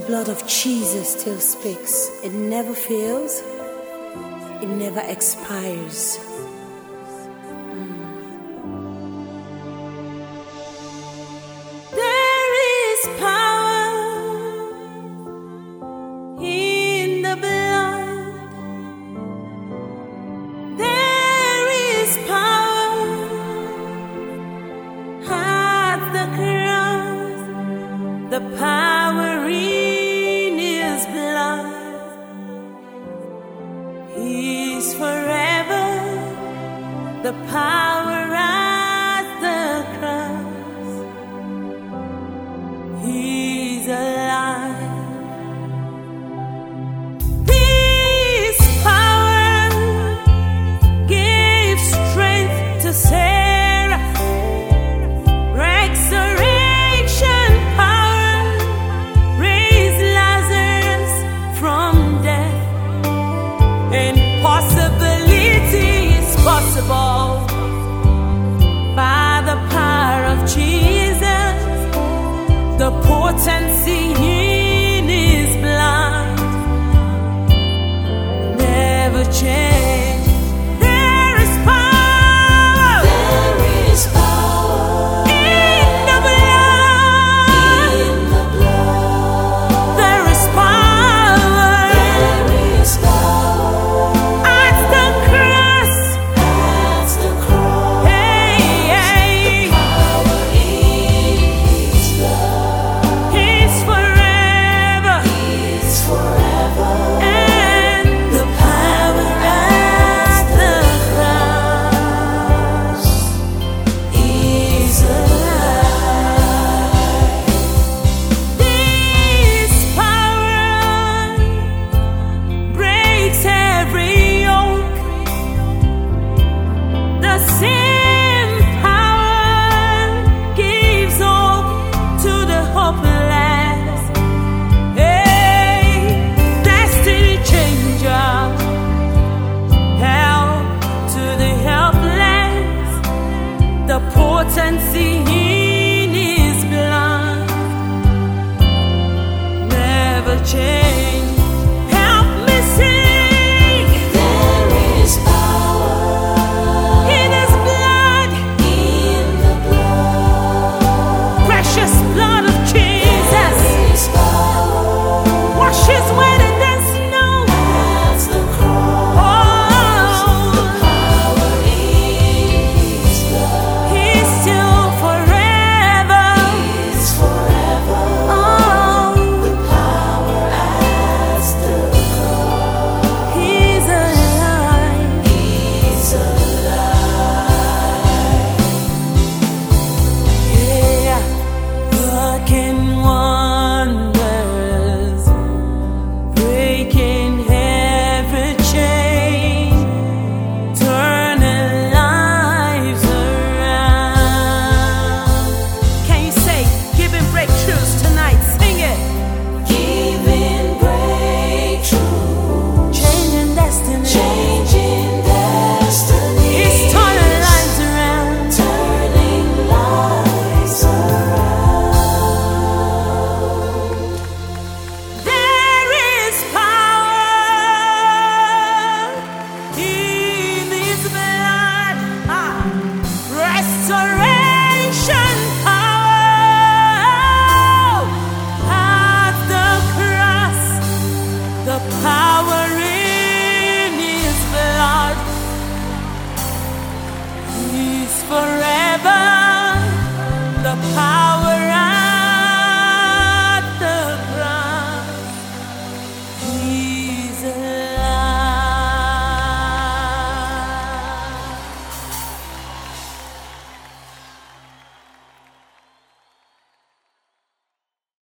blood of Jesus still speaks. It never fails. It never expires. There is power in the blood. There is power at the cross. The power in His blood is forever. The power at the cross is alive. This power gave strength to Sarah. Resurrection power raised Lazarus from death. Impossibility is possible by the power of Jesus. The potency in His blood never changes.